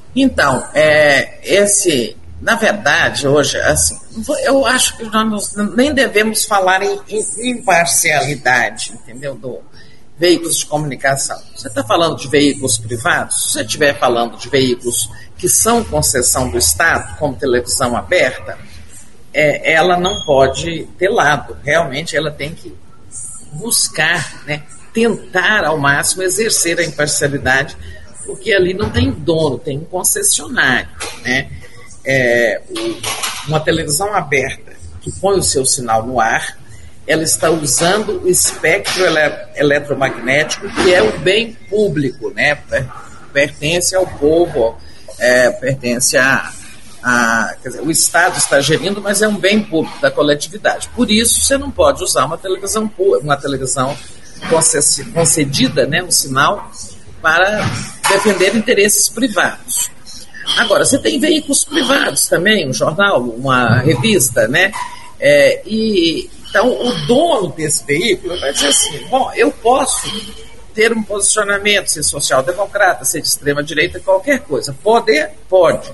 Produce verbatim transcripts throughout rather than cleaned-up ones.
Então, é, esse, na verdade, hoje, assim, eu acho que nós nem devemos falar em, em imparcialidade, entendeu, do veículos de comunicação. Você está falando de veículos privados? Se você estiver falando de veículos que são concessão do Estado, como televisão aberta, é, ela não pode ter lado. Realmente, ela tem que buscar, né, tentar ao máximo exercer a imparcialidade, porque ali não tem dono, tem um concessionário, né? É, uma televisão aberta que põe o seu sinal no ar, ela está usando o espectro ele- eletromagnético, que é o bem público, né? Pertence ao povo, é, pertence a, a quer dizer, o Estado está gerindo, mas é um bem público da coletividade. Por isso, você não pode usar uma televisão uma televisão concedida, né, um sinal para defender interesses privados. Agora, você tem veículos privados também, um jornal, uma revista, né? É, e, então, o dono desse veículo vai dizer assim, bom, eu posso ter um posicionamento, ser social-democrata, ser de extrema-direita, qualquer coisa. Poder? Pode.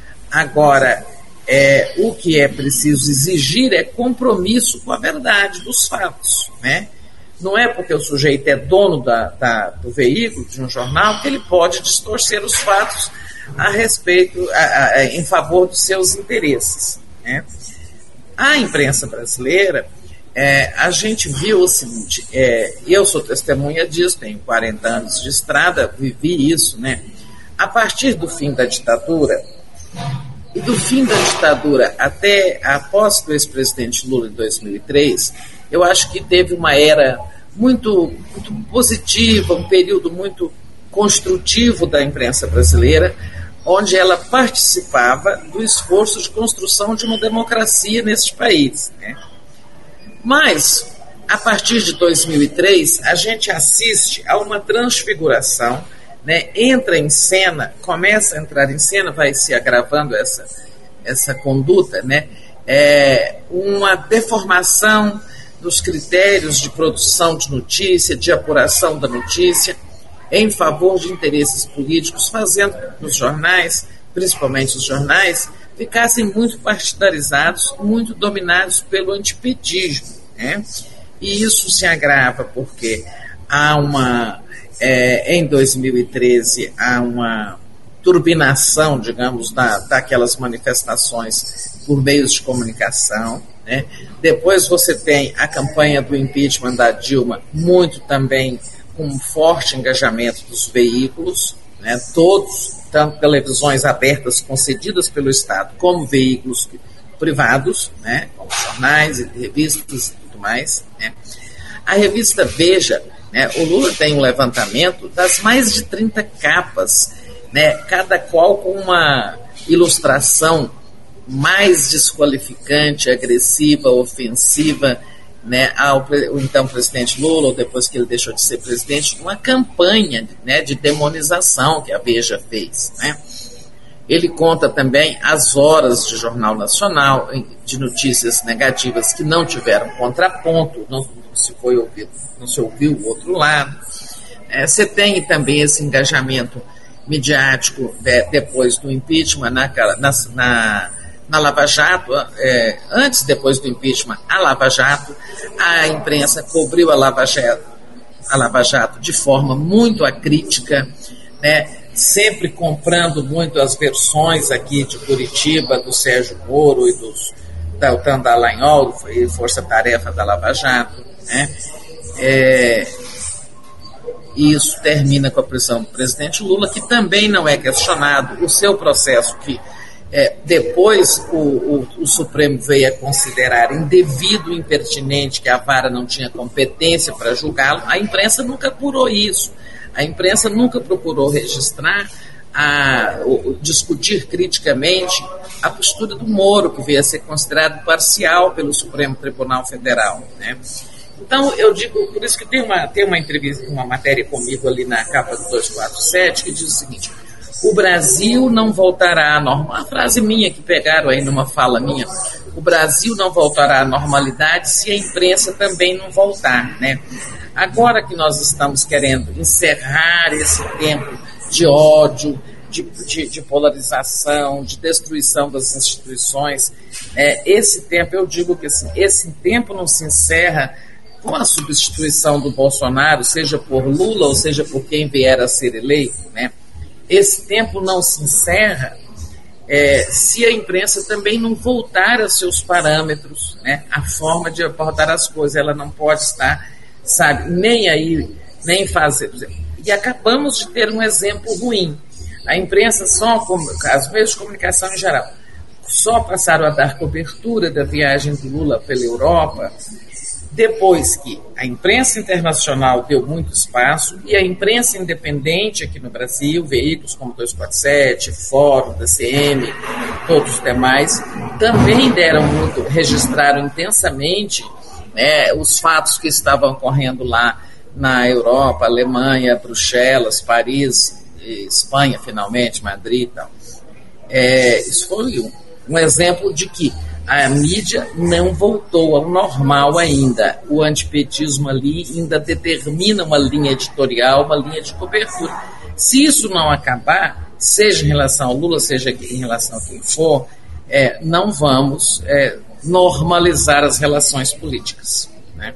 Agora, é, o que é preciso exigir é compromisso com a verdade dos fatos, né? Não é porque o sujeito é dono da, da, do veículo, de um jornal, que ele pode distorcer os fatos a respeito, a, a, em favor dos seus interesses, né? A imprensa brasileira, é, a gente viu o seguinte, é, eu sou testemunha disso, tenho quarenta anos de estrada, vivi isso, né? A partir do fim da ditadura, e do fim da ditadura até após o ex-presidente Lula em dois mil e três, eu acho que teve uma era muito, muito positiva, um período muito construtivo da imprensa brasileira, onde ela participava do esforço de construção de uma democracia neste país, né? Mas, a partir de dois mil e três, a gente assiste a uma transfiguração, né? Entra em cena, começa a entrar em cena, vai se agravando essa, essa conduta, né? É uma deformação dos critérios de produção de notícia, de apuração da notícia, em favor de interesses políticos, fazendo que os jornais, principalmente os jornais, ficassem muito partidarizados, muito dominados pelo antipetismo, né? E isso se agrava porque há uma, é, em dois mil e treze, há uma turbinação, digamos, da, daquelas manifestações por meios de comunicação, né? Depois você tem a campanha do impeachment da Dilma, muito também com um forte engajamento dos veículos, né? Todos, tanto televisões abertas concedidas pelo Estado, como veículos privados, né? Como jornais e revistas e tudo mais, né? A revista Veja, né? O Lula tem um levantamento das mais de trinta capas, né? Cada qual com uma ilustração mais desqualificante, agressiva, ofensiva, né, ao o então presidente Lula, ou depois que ele deixou de ser presidente, uma campanha, né, de demonização que a Veja fez, né? Ele conta também as horas de Jornal Nacional, de notícias negativas que não tiveram contraponto, não se foi ouvido, não se ouviu o outro lado. É, você tem também esse engajamento midiático de, depois do impeachment, na, na, na na Lava Jato, é, antes e depois do impeachment, a Lava Jato, a imprensa cobriu a Lava Jato, a Lava Jato de forma muito acrítica, né, sempre comprando muito as versões aqui de Curitiba, do Sérgio Moro e dos, da Otan Dallagnol, foi força-tarefa da Lava Jato, né? É, e isso termina com a prisão do presidente Lula, que também não é questionado, o seu processo que É, depois o, o, o Supremo veio a considerar indevido, impertinente, que a vara não tinha competência para julgá-lo. A imprensa nunca apurou isso. A imprensa nunca procurou registrar, a, o, discutir criticamente a postura do Moro, que veio a ser considerado parcial pelo Supremo Tribunal Federal, né? Então, eu digo, por isso que tem uma, tem uma entrevista, uma matéria comigo ali na capa do duzentos e quarenta e sete, que diz o seguinte: o Brasil não voltará à normalidade. Uma frase minha que pegaram aí numa fala minha. O Brasil não voltará à normalidade se a imprensa também não voltar, né? Agora que nós estamos querendo encerrar esse tempo de ódio, de, de, de polarização, de destruição das instituições. É, esse tempo, eu digo que assim, esse tempo não se encerra com a substituição do Bolsonaro, seja por Lula ou seja por quem vier a ser eleito, né? Esse tempo não se encerra é, se a imprensa também não voltar a seus parâmetros, né? A forma de abordar as coisas, ela não pode estar, sabe, nem aí, nem fazer. E acabamos de ter um exemplo ruim. A imprensa, só, as meios de comunicação em geral, só passaram a dar cobertura da viagem do Lula pela Europa depois que a imprensa internacional deu muito espaço e a imprensa independente aqui no Brasil, veículos como duzentos e quarenta e sete, Fórum, da C M, todos os demais, também deram muito, registraram intensamente, né, os fatos que estavam ocorrendo lá na Europa, Alemanha, Bruxelas, Paris, Espanha, finalmente, Madrid e tal. É, isso foi um, um exemplo de que a mídia não voltou ao normal ainda. O antipetismo ali ainda determina uma linha editorial, uma linha de cobertura. Se isso não acabar, seja em relação ao Lula, seja em relação a quem for, é, não vamos é, normalizar as relações políticas, né?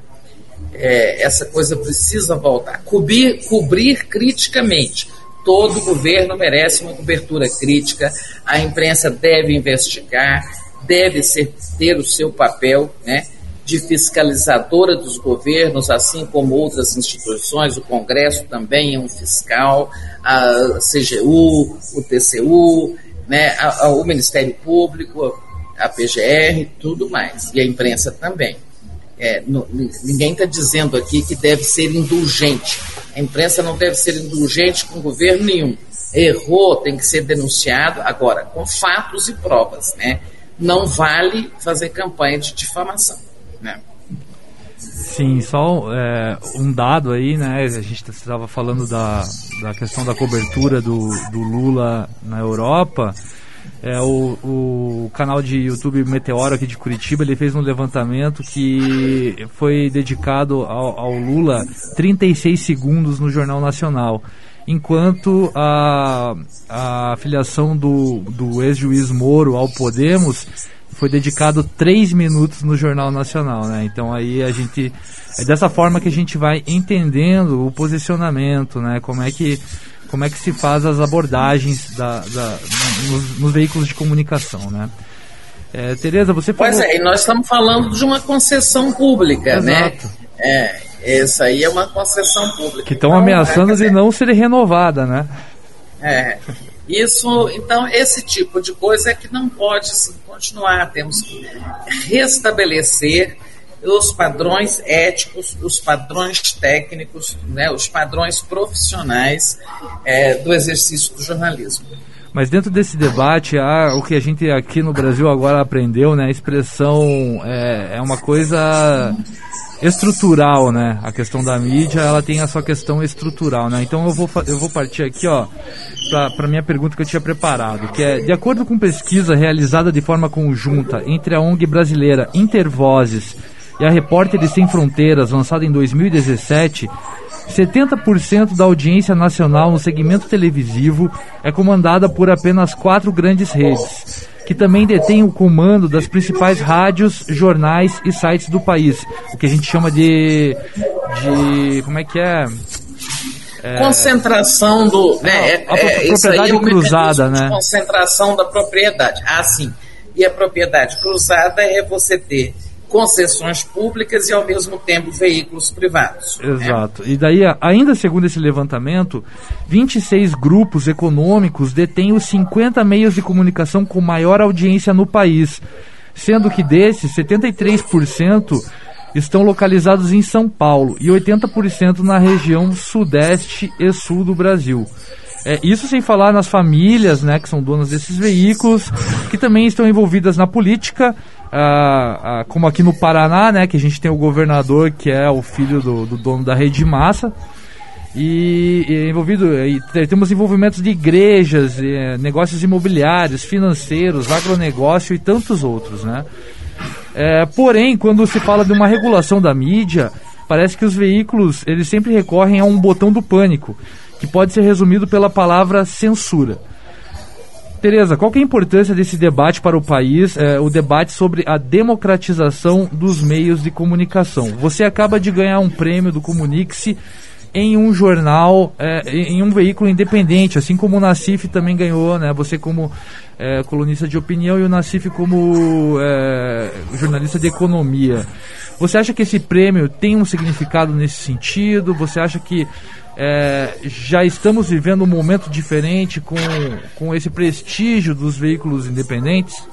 É, essa coisa precisa voltar. Cobrir, cobrir criticamente. Todo governo merece uma cobertura crítica, a imprensa deve investigar, deve ser, ter o seu papel, né, de fiscalizadora dos governos, assim como outras instituições, o Congresso também é um fiscal, a C G U, o T C U, né, a, a, o Ministério Público, a P G R, tudo mais, e a imprensa também. É, no, ninguém está dizendo aqui que deve ser indulgente. A imprensa não deve ser indulgente com governo nenhum. Errou, tem que ser denunciado, agora, com fatos e provas, né? Não vale fazer campanha de difamação, né? Sim, só é, um dado aí, né? A gente estava falando da, da questão da cobertura do, do Lula na Europa. É, o, o canal de YouTube Meteoro aqui de Curitiba, ele fez um levantamento que foi dedicado ao, ao Lula trinta e seis segundos no Jornal Nacional, enquanto a, a filiação do, do ex-juiz Moro ao Podemos foi dedicado três minutos no Jornal Nacional, né? Então aí a gente, é dessa forma que a gente vai entendendo o posicionamento, né? Como é que como é que se faz as abordagens da, da, nos, nos veículos de comunicação, né? É, Tereza, você falou... Pois é, e nós estamos falando de uma concessão pública, Exato. né? É, essa aí é uma concessão pública. Que estão então, ameaçando é, de não ser renovada, né? É, isso, então, esse tipo de coisa é que não pode assim, continuar. Temos que restabelecer os padrões éticos, os padrões técnicos, né, os padrões profissionais é, do exercício do jornalismo. Mas dentro desse debate, há o que a gente aqui no Brasil agora aprendeu, né, a expressão é, é uma coisa estrutural, né? A questão da mídia, ela tem a sua questão estrutural, né? Então eu vou, eu vou partir aqui, ó, para a minha pergunta que eu tinha preparado, que é, de acordo com pesquisa realizada de forma conjunta entre a O N G brasileira Intervozes e a Repórteres Sem Fronteiras, lançada em dois mil e dezessete, setenta por cento da audiência nacional no segmento televisivo é comandada por apenas quatro grandes redes, que também detêm o comando das principais rádios, jornais e sites do país, o que a gente chama de... de como é que é? É, concentração do... Né, a, a, é, propriedade é cruzada, né? Concentração da propriedade. Ah, sim. E a propriedade cruzada é você ter concessões públicas e, ao mesmo tempo, veículos privados. Exato. Né? E daí, ainda segundo esse levantamento, vinte e seis grupos econômicos detêm os cinquenta meios de comunicação com maior audiência no país, sendo que desses, setenta e três por cento estão localizados em São Paulo e oitenta por cento na região sudeste e sul do Brasil. É, isso sem falar nas famílias, né, que são donas desses veículos, que também estão envolvidas na política, ah, ah, como aqui no Paraná, né, que a gente tem o governador que é o filho do, do dono da Rede Massa, e, e envolvido, e temos envolvimentos de igrejas, e, negócios imobiliários, financeiros, agronegócio e tantos outros, né. É, porém, quando se fala de uma regulação da mídia, parece que os veículos, eles sempre recorrem a um botão do pânico, que pode ser resumido pela palavra censura. Tereza, qual que é a importância desse debate para o país, é, o debate sobre a democratização dos meios de comunicação? Você acaba de ganhar um prêmio do Comunique-se em um jornal, é, em um veículo independente, assim como o Nassif também ganhou, né? Você como é, colunista de opinião e o Nassif como é, jornalista de economia. Você acha que esse prêmio tem um significado nesse sentido? Você acha que é, já estamos vivendo um momento diferente com, com esse prestígio dos veículos independentes?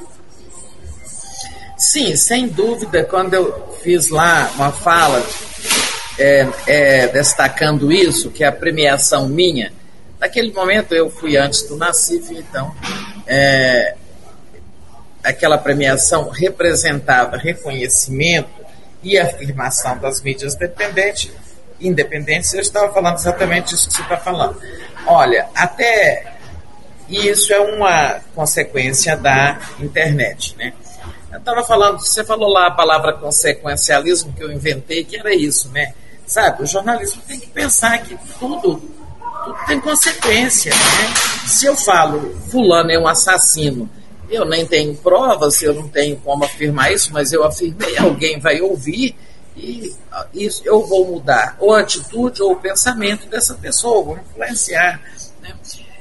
Sim, sem dúvida. Quando eu fiz lá uma fala é, é, destacando isso, que é a premiação minha, naquele momento eu fui antes do Nassif, então é, aquela premiação representava reconhecimento e afirmação das mídias independentes. independentes, eu estava falando exatamente isso que você está falando. Olha, até isso é uma consequência da internet, né? Eu estava falando, você falou lá a palavra consequencialismo que eu inventei, que era isso, né? Sabe, o jornalismo tem que pensar que tudo, tudo tem consequência, né? Se eu falo, fulano é um assassino, eu nem tenho provas, eu não tenho como afirmar isso, mas eu afirmei, alguém vai ouvir, e isso eu vou mudar ou a atitude ou o pensamento dessa pessoa, vou influenciar, né?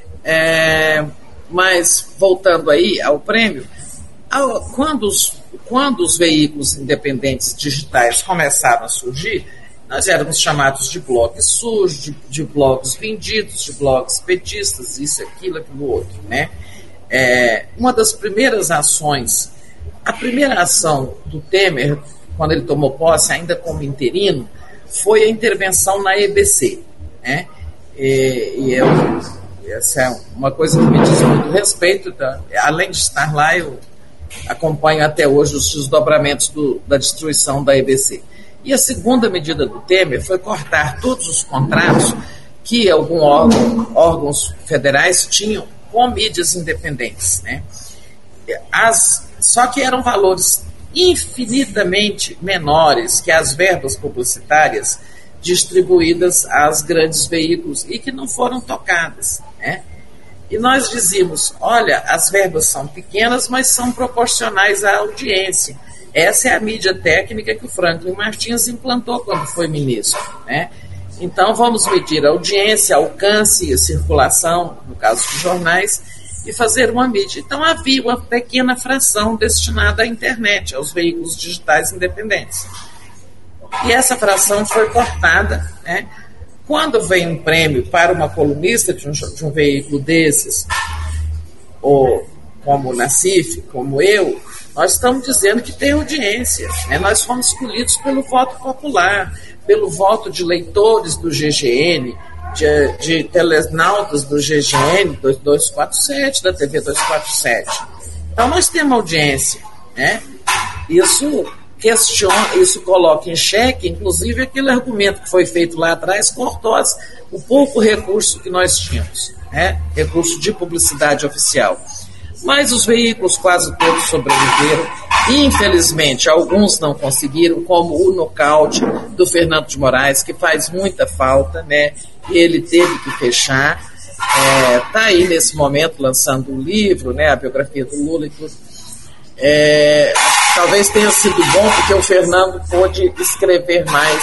É, mas voltando aí ao prêmio, ao, quando, os, quando os veículos independentes digitais começaram a surgir, nós éramos chamados de blogs sujos, de, de blogs vendidos, de blogs petistas, isso, aquilo, aquilo outro, né? É, uma das primeiras ações, a primeira ação do Temer, quando ele tomou posse, ainda como interino, foi a intervenção na E B C, né? E, e eu, essa é uma coisa que me diz muito respeito, tá? Além de estar lá, eu acompanho até hoje os desdobramentos do, da destruição da E B C. E a segunda medida do Temer foi cortar todos os contratos que alguns órgão, órgãos federais tinham com mídias independentes, né? As, só que eram valores infinitamente menores que as verbas publicitárias distribuídas aos grandes veículos e que não foram tocadas, né? E nós dizíamos, olha, as verbas são pequenas, mas são proporcionais à audiência. Essa é a mídia técnica que o Franklin Martins implantou quando foi ministro, né? Então vamos medir a audiência, alcance e circulação, no caso dos jornais, e fazer uma mídia. Então havia uma pequena fração destinada à internet, aos veículos digitais independentes. E essa fração foi cortada, né? Quando vem um prêmio para uma colunista de um, de um veículo desses, ou como o Nassif, como eu, nós estamos dizendo que tem audiência, né? Nós fomos escolhidos pelo voto popular, pelo voto de leitores do G G N, de, de telenautas do G G N dois quatro sete, da T V dois quatro sete. Então nós temos audiência, né? Isso questiona, isso coloca em xeque, inclusive aquele argumento que foi feito lá atrás, cortou as, o pouco recurso que nós tínhamos, né? Recurso de publicidade oficial. Mas os veículos quase todos sobreviveram. Infelizmente, alguns não conseguiram, como o nocaute do Fernando de Moraes, que faz muita falta, né? Ele teve que fechar. Está é, aí nesse momento lançando um livro, né? A biografia do Lula e tudo. É, talvez tenha sido bom, porque o Fernando pôde escrever mais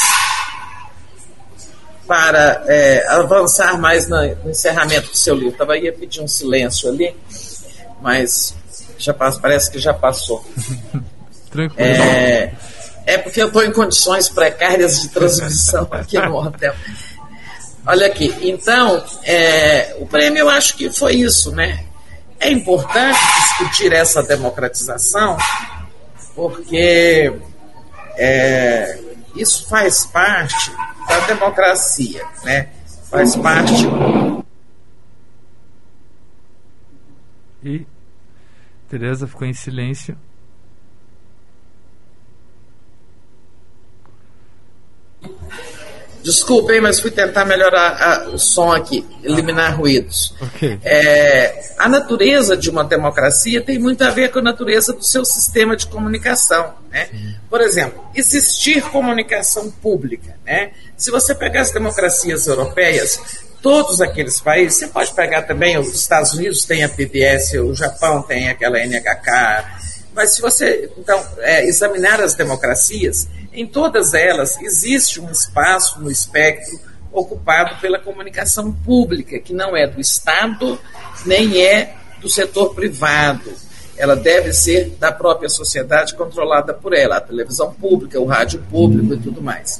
para é, avançar mais no, no encerramento do seu livro. Estava ia pedir um silêncio ali, mas já passa, parece que já passou. Tranquilo. É, é porque eu estou em condições precárias de transmissão aqui no hotel. Olha aqui, então, é, o prêmio eu acho que foi isso, né? É importante discutir essa democratização, porque é, isso faz parte da democracia, né? Faz parte... E Tereza ficou em silêncio. Desculpem, mas fui tentar melhorar a, o som aqui, eliminar ruídos. Okay. É, a natureza de uma democracia tem muito a ver com a natureza do seu sistema de comunicação, né? Por exemplo, existir comunicação pública, né? Se você pegar as democracias europeias, todos aqueles países, você pode pegar também, os Estados Unidos tem a P B S, o Japão tem aquela N H K, mas se você, então, é, examinar as democracias, em todas elas existe um espaço no espectro ocupado pela comunicação pública, que não é do Estado, nem é do setor privado. Ela deve ser da própria sociedade, controlada por ela, a televisão pública, o rádio público e tudo mais.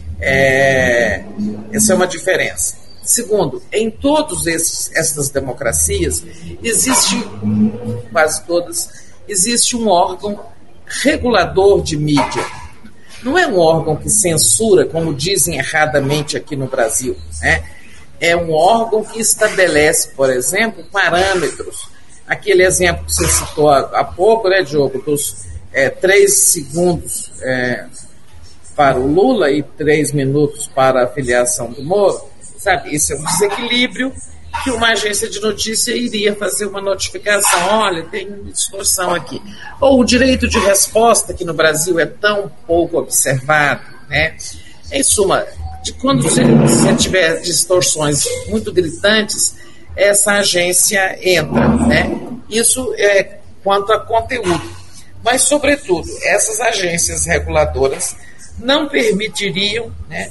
É, essa é uma diferença. Segundo, em todas essas democracias, existe, quase todas, existe um órgão regulador de mídia. Não é um órgão que censura, como dizem erradamente aqui no Brasil, né? É um órgão que estabelece, por exemplo, parâmetros. Aquele exemplo que você citou há pouco, né, Diogo, dos é, três segundos é, para o Lula e três minutos para a filiação do Moro, sabe? Isso é um desequilíbrio que uma agência de notícia iria fazer uma notificação, olha, tem uma distorção aqui. Ou o direito de resposta, que no Brasil é tão pouco observado, né? Em suma, de quando você, você tiver distorções muito gritantes, essa agência entra, né? Isso é quanto a conteúdo. Mas, sobretudo, essas agências reguladoras não permitiriam, né,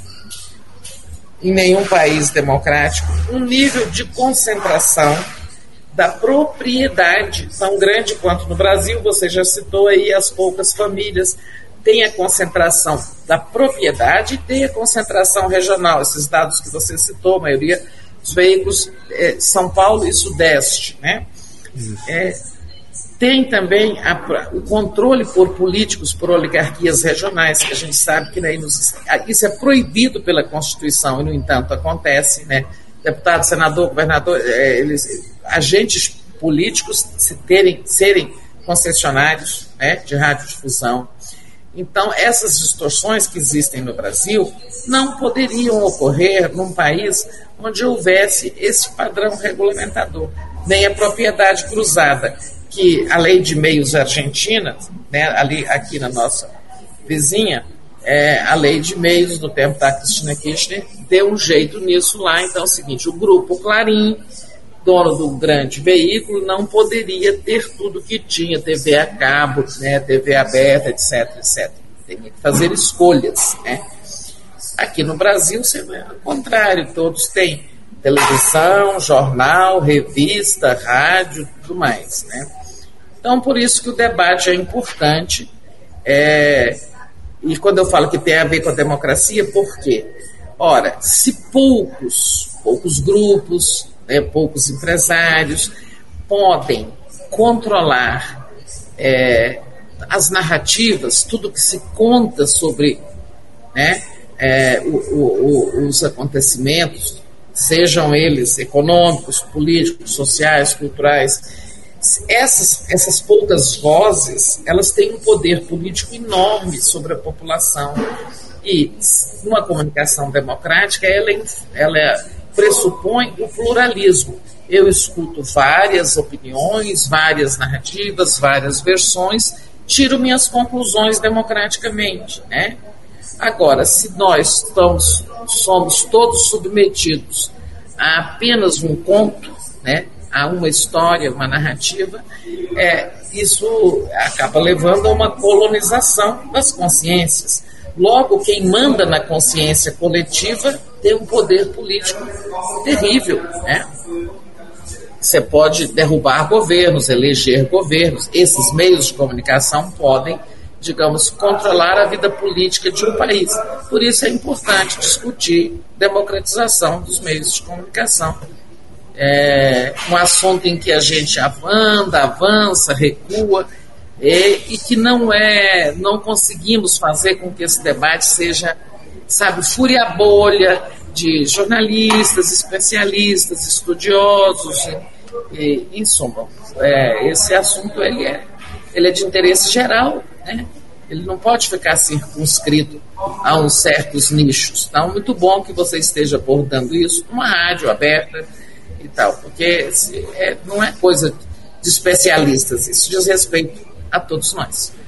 em nenhum país democrático, um nível de concentração da propriedade tão grande quanto no Brasil. Você já citou aí as poucas famílias. Tem a concentração da propriedade e tem a concentração regional. Esses dados que você citou, a maioria dos veículos, é, São Paulo e Sudeste, né? É, tem também a, o controle por políticos, por oligarquias regionais, que a gente sabe que, né, nos, isso é proibido pela Constituição e, no entanto, acontece, né? Deputado, senador, governador, é, eles, agentes políticos se terem, serem concessionários, né, de radiodifusão. Então, essas distorções que existem no Brasil não poderiam ocorrer num país onde houvesse esse padrão regulamentador, nem a propriedade cruzada, que a lei de meios argentina, né, ali, aqui na nossa vizinha, é, a lei de meios do tempo da Cristina Kirchner deu um jeito nisso lá. Então é o seguinte, o grupo Clarim, dono do grande veículo, não poderia ter tudo que tinha, T V a cabo, né, T V aberta, etc, etcétera. Tem que fazer escolhas, né? Aqui no Brasil, você vê ao contrário, todos têm televisão, jornal, revista, rádio, tudo mais, né? Então, por isso que o debate é importante, é, e quando eu falo que tem a ver com a democracia, por quê? Ora, se poucos, poucos grupos, né, poucos empresários podem controlar é, as narrativas, tudo que se conta sobre, né, é, o, o, os acontecimentos, sejam eles econômicos, políticos, sociais, culturais, essas, essas poucas vozes, elas têm um poder político enorme sobre a população. E uma comunicação democrática, ela, ela pressupõe o pluralismo. Eu escuto várias opiniões, várias narrativas, várias versões, tiro minhas conclusões democraticamente, né? Agora, se nós estamos, somos todos submetidos a apenas um conto, né, a uma história, uma narrativa, é, isso acaba levando a uma colonização das consciências. Logo, quem manda na consciência coletiva tem um poder político terrível, né? Você pode derrubar governos, eleger governos. Esses meios de comunicação podem, digamos, controlar a vida política de um país. Por isso é importante discutir democratização dos meios de comunicação. É um assunto em que a gente avança, avança, recua, e, e que não é, não conseguimos fazer com que esse debate seja, sabe, fúria-bolha de jornalistas, especialistas, estudiosos, e, e, em suma, é, esse assunto ele é, ele é de interesse geral, né? Ele não pode ficar circunscrito a uns certos nichos. Então, muito bom que você esteja abordando isso numa rádio aberta e tal, porque é, não é coisa de especialistas, isso diz respeito a todos nós.